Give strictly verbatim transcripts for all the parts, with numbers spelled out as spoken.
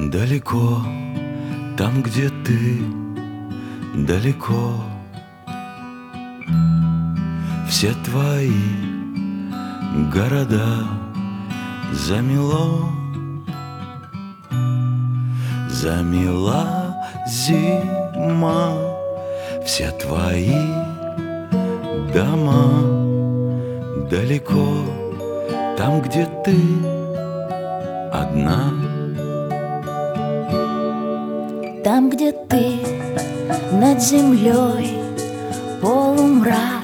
Далеко, там, где ты, далеко, все твои города замело, замела зима, все твои дома далеко, там, где ты одна. Там, где ты, над землей полумрак,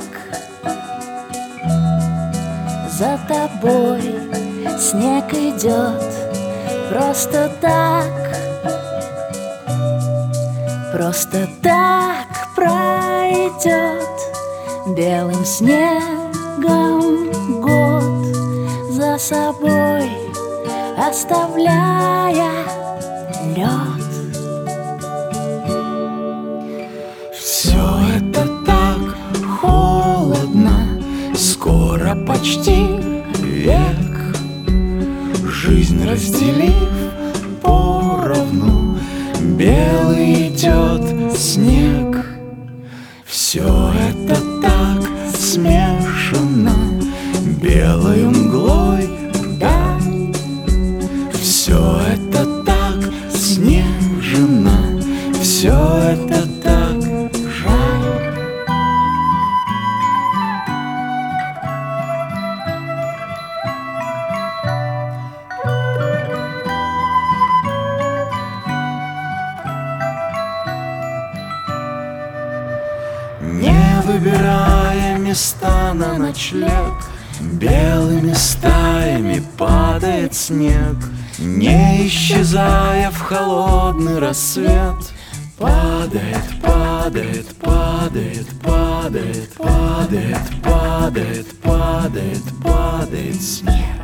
за тобой снег идет просто так, просто так пройдет белым снегом год, за собой оставляя лед. Все это так холодно, скоро почти век, жизнь разделив поровну, белый идет снег. Все это так смешано белой мглой, да, все это так снежно, все это так жаль. Не выбирая места на ночлег, белыми стаями падает снег, не исчезая в холодный рассвет. Падает, падает, падает, падает, падает, падает, падает, падает снег.